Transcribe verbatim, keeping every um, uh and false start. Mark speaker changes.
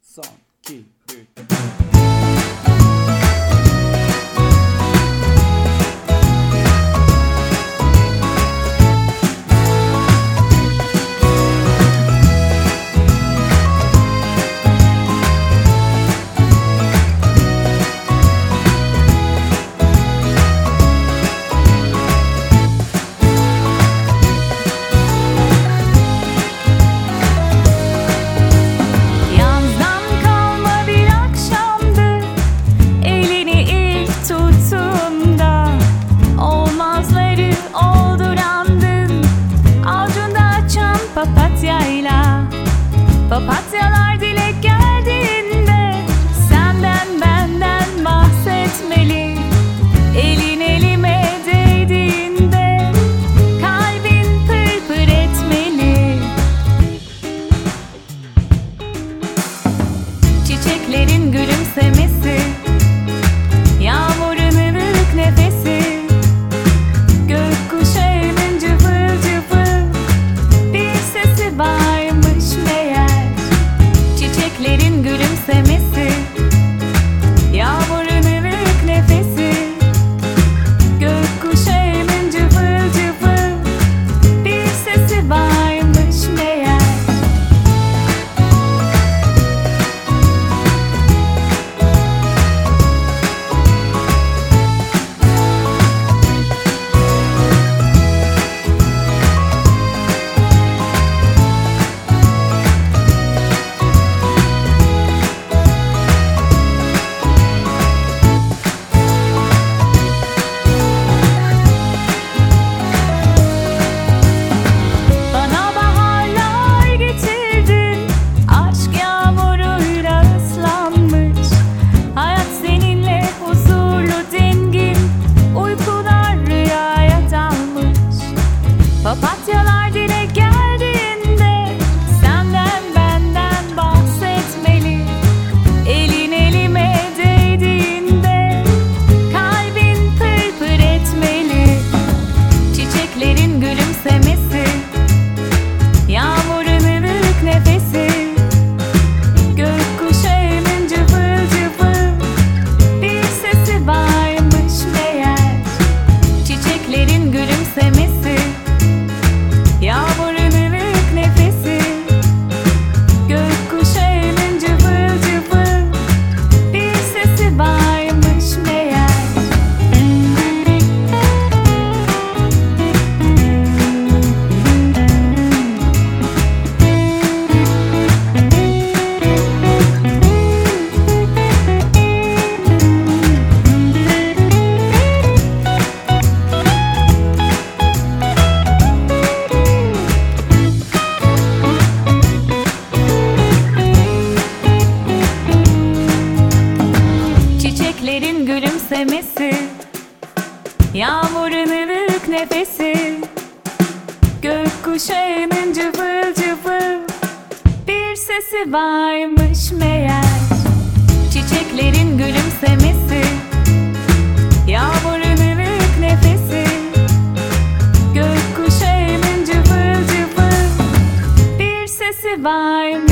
Speaker 1: Son, iki, üç.
Speaker 2: Papatyalar dilek geldiğinde senden benden bahsetmeli. Elin elime değdiğinde kalbin pırpır etmeli. Çiçeklerin gülümsemesi, yağmurun ılık nefesi, gökkuşağının cıvıl cıvıl bir sesi varmış meğer. Çiçeklerin gülümsemesi, yağmurun ılık nefesi, gökkuşağının cıvıl cıvıl bir sesi varmış meğer. Papatyalar dilek geldiğinde senden benden bahsetmeli. Elin elime değdiğinde kalbin pırpır etmeli. Çiçeklerin gülümsemesi, yağmurun ılık nefesi, gökkuşağının cıvıl cıvıl bir sesi varmış meğer. Çiçeklerin gülümsemesi, yağmurun ılık nefesi, gökkuşağının cıvıl cıvıl bir sesi varmış meğer. Çiçeklerin gülümsemesi, yağmurun ılık nefesi, gökkuşağının cıvıl cıvıl bir sesi varmış meğer. Çiçeklerin gülümsemesi, yağmurun ılık nefesi, gökkuşağının cıvıl cıvıl bir sesi varmış.